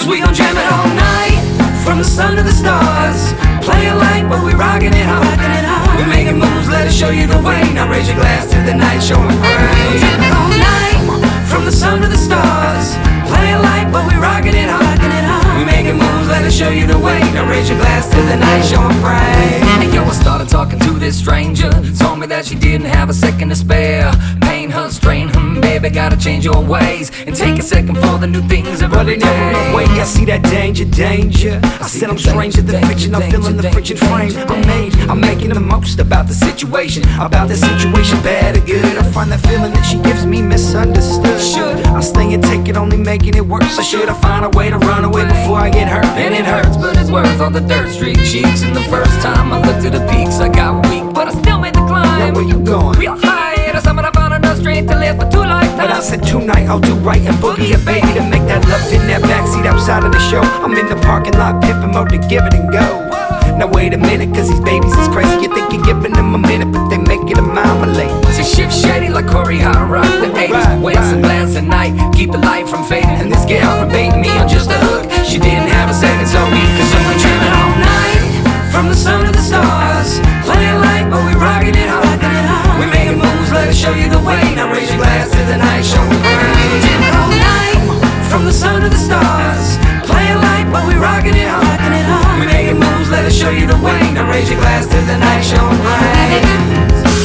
Cause we gon' jam it all night, from the sun to the stars. Play it light, but we rockin' it hard. We making moves, let us show you the way. Now raise your glass to the night, showing praise. Jam it all night, from the sun to the stars. Play it light, but we rockin' it hard. We making moves, let us show you the way. Now raise your glass to the night, showing praise. And yo, I started talking to this stranger. Told me that she didn't have a second to spare. Pain her, strain her, baby, gotta change your ways. And take a second for the new things every But they never run away, day. I see that danger, danger. I said I'm strange to the fiction, I'm feeling the friction frame. I'm making the most about the situation. About the situation, bad or good. I find that feeling that she gives me misunderstood. Should I stay and take it, only making it worse? Or should I find a way to run away before I get hurt? and it hurts, but it's worth all the dirt streak cheeks. And the first time I looked at the peaks, I got weak, but I still made the Now climb. where you going? Real high, at a summit I found enough strength to live for 2 lifetimes. But I said tonight I'll do right and boogie a baby to make that love in that backseat outside of the show. I'm in the parking lot, pimping mode to give it and go. Now wait a minute, cause these babies is crazy. You think you're giving them a minute, but they make it a marmalade. To shift shady like Corey Hart rock the 80s. Right, Wear some glass at night, keep the light from fading. And this gal from baiting me on just a hook. She didn't have a second, so we could someone jamming all night, from the sun to the stars. Playing light, but we rocking it hard. We making moves, let us show you the way. Now raise your glass to the night, showing praise. Jamming all night, from the sun to the stars. Playing light, but we rocking it hard. We making moves, let us show you the way. Now raise your glass to the night, showing praise.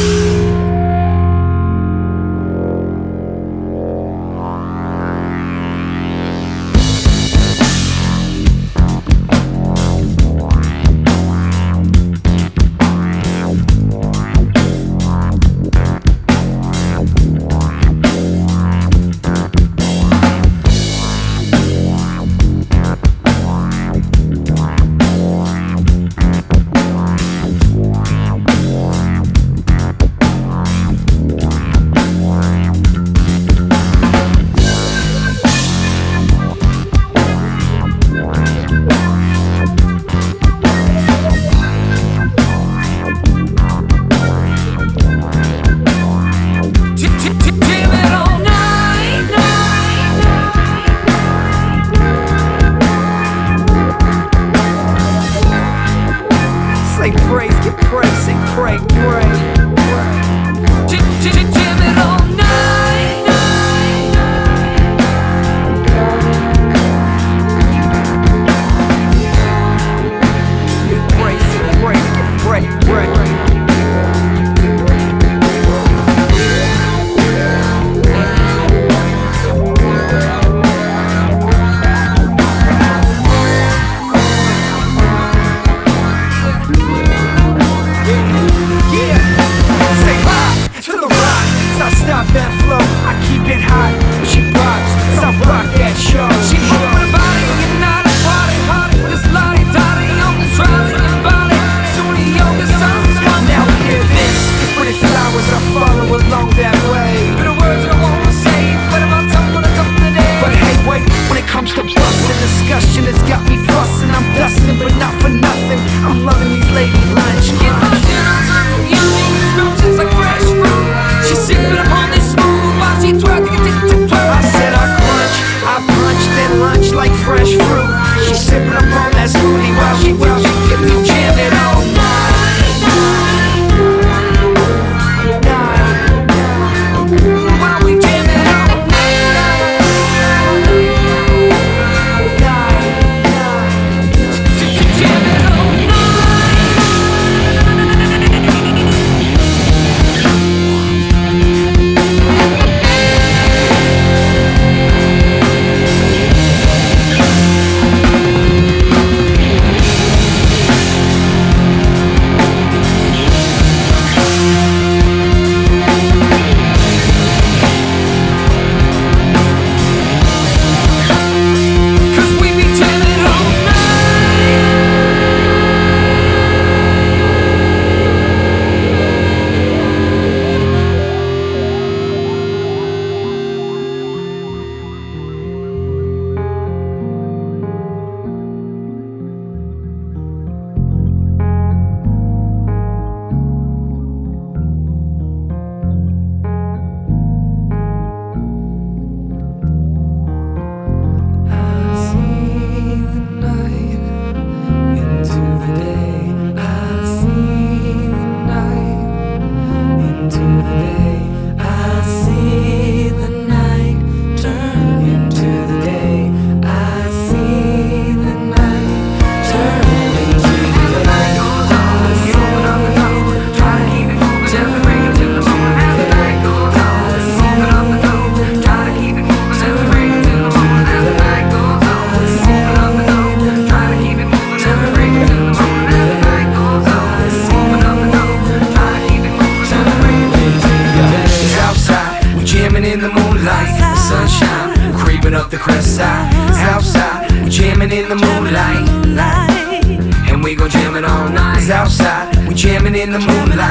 Say praise, get praise, say pray, pray. Jam it all night. Get praise, say praise, get pray, pray. Yeah.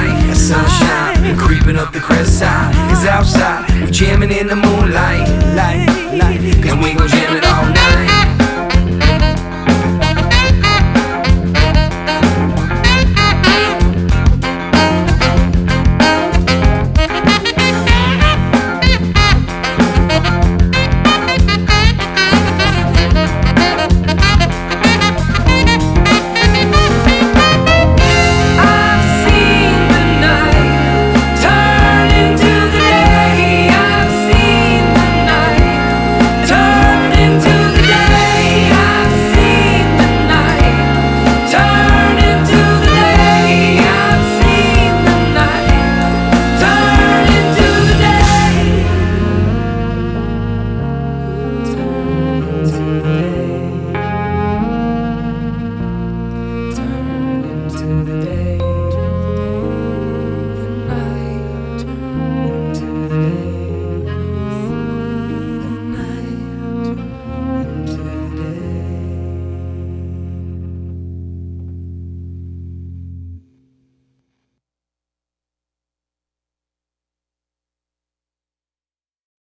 night, the sunshine, we're creeping up the crest side. It's outside, we're jamming in the moonlight, and we gon' jam it all